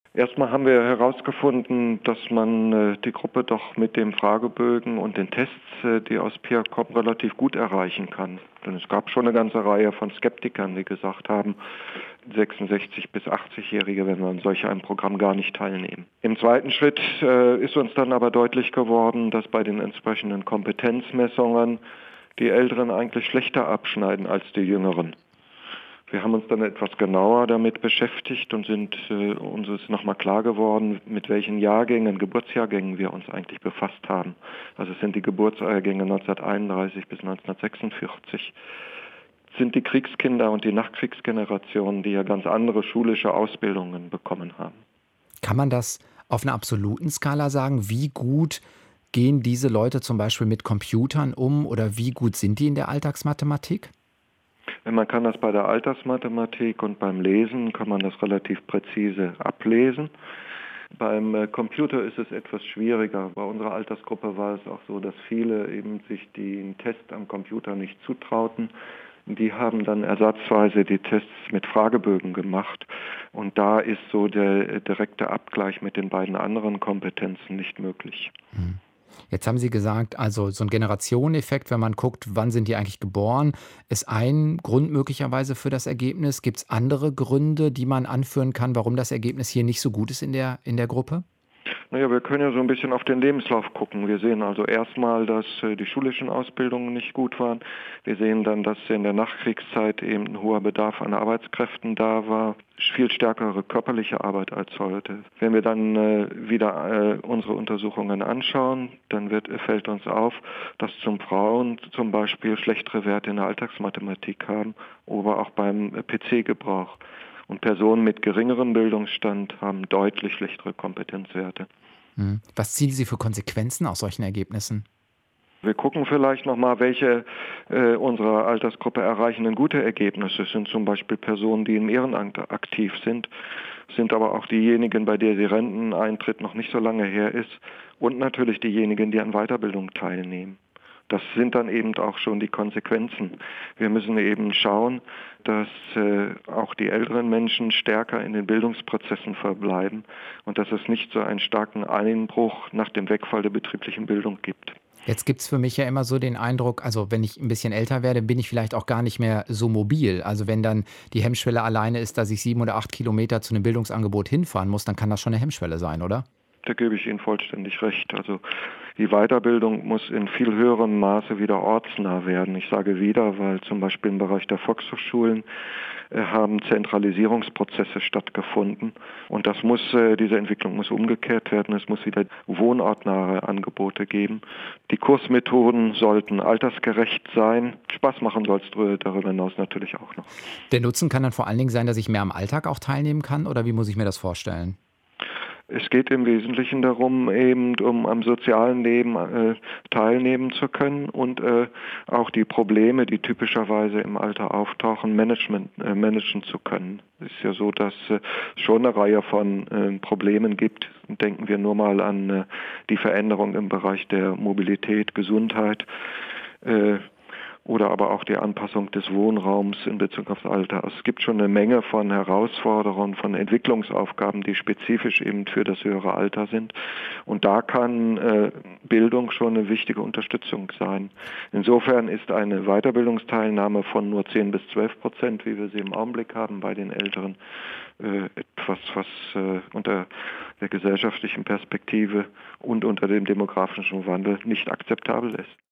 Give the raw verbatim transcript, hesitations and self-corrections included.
Erstmal haben wir herausgefunden, dass man äh, die Gruppe doch mit dem Fragebögen und den Tests, äh, die aus P I A kommen, relativ gut erreichen kann. Denn es gab schon eine ganze Reihe von Skeptikern, die gesagt haben, sechsundsechzig- bis achtzig-Jährige werden an solch einem Programm gar nicht teilnehmen. Im zweiten Schritt äh, ist uns dann aber deutlich geworden, dass bei den entsprechenden Kompetenzmessungen die Älteren eigentlich schlechter abschneiden als die Jüngeren. Wir haben uns dann etwas genauer damit beschäftigt und sind äh, uns ist nochmal klar geworden, mit welchen Jahrgängen, Geburtsjahrgängen wir uns eigentlich befasst haben. Also es sind die Geburtsjahrgänge neunzehnhunderteinunddreißig bis neunzehnhundertsechsundvierzig. Es sind die Kriegskinder und die Nachkriegsgenerationen, die ja ganz andere schulische Ausbildungen bekommen haben. Kann man das auf einer absoluten Skala sagen? Wie gut gehen diese Leute zum Beispiel mit Computern um oder wie gut sind die in der Alltagsmathematik? Man kann das bei der Altersmathematik und beim Lesen kann man das relativ präzise ablesen. Beim äh, Computer ist es etwas schwieriger. Bei unserer Altersgruppe war es auch so, dass viele eben sich den Test am Computer nicht zutrauten. Die haben dann ersatzweise die Tests mit Fragebögen gemacht. Und da ist so der äh, direkte Abgleich mit den beiden anderen Kompetenzen nicht möglich. Mhm. Jetzt haben Sie gesagt, also so ein Generationeneffekt, wenn man guckt, wann sind die eigentlich geboren, ist ein Grund möglicherweise für das Ergebnis. Gibt es andere Gründe, die man anführen kann, warum das Ergebnis hier nicht so gut ist in der in der Gruppe? Naja, wir können ja so ein bisschen auf den Lebenslauf gucken. Wir sehen also erstmal, dass äh, die schulischen Ausbildungen nicht gut waren. Wir sehen dann, dass in der Nachkriegszeit eben ein hoher Bedarf an Arbeitskräften da war, viel stärkere körperliche Arbeit als heute. Wenn wir dann äh, wieder äh, unsere Untersuchungen anschauen, dann wird, fällt uns auf, dass zum Frauen zum Beispiel schlechtere Werte in der Alltagsmathematik haben, aber auch beim P C-Gebrauch. Und Personen mit geringerem Bildungsstand haben deutlich schlechtere Kompetenzwerte. Mhm. Was ziehen Sie für Konsequenzen aus solchen Ergebnissen? Wir gucken vielleicht nochmal, welche äh, unserer Altersgruppe erreichen denn gute Ergebnisse. Es sind zum Beispiel Personen, die im Ehrenamt aktiv sind, sind aber auch diejenigen, bei der der Renteneintritt noch nicht so lange her ist und natürlich diejenigen, die an Weiterbildung teilnehmen. Das sind dann eben auch schon die Konsequenzen. Wir müssen eben schauen, dass äh, auch die älteren Menschen stärker in den Bildungsprozessen verbleiben und dass es nicht so einen starken Einbruch nach dem Wegfall der betrieblichen Bildung gibt. Jetzt gibt's für mich ja immer so den Eindruck, also wenn ich ein bisschen älter werde, bin ich vielleicht auch gar nicht mehr so mobil. Also wenn dann die Hemmschwelle alleine ist, dass ich sieben oder acht Kilometer zu einem Bildungsangebot hinfahren muss, dann kann das schon eine Hemmschwelle sein, oder? Da gebe ich Ihnen vollständig recht. Also die Weiterbildung muss in viel höherem Maße wieder ortsnah werden. Ich sage wieder, weil zum Beispiel im Bereich der Volkshochschulen äh, haben Zentralisierungsprozesse stattgefunden. Und das muss, äh, diese Entwicklung muss umgekehrt werden. Es muss wieder wohnortnahe Angebote geben. Die Kursmethoden sollten altersgerecht sein. Spaß machen soll es darüber hinaus natürlich auch noch. Der Nutzen kann dann vor allen Dingen sein, dass ich mehr am Alltag auch teilnehmen kann oder wie muss ich mir das vorstellen? Es geht im Wesentlichen darum, eben um am sozialen Leben äh, teilnehmen zu können und äh, auch die Probleme, die typischerweise im Alter auftauchen, Management, äh, managen zu können. Es ist ja so, dass es äh, schon eine Reihe von äh, Problemen gibt. Denken wir nur mal an äh, die Veränderung im Bereich der Mobilität, Gesundheit. Äh, oder aber auch die Anpassung des Wohnraums in Bezug aufs Alter. Also es gibt schon eine Menge von Herausforderungen, von Entwicklungsaufgaben, die spezifisch eben für das höhere Alter sind. Und da kann äh, Bildung schon eine wichtige Unterstützung sein. Insofern ist eine Weiterbildungsteilnahme von nur zehn bis zwölf Prozent, wie wir sie im Augenblick haben bei den Älteren, äh, etwas, was äh, unter der gesellschaftlichen Perspektive und unter dem demografischen Wandel nicht akzeptabel ist.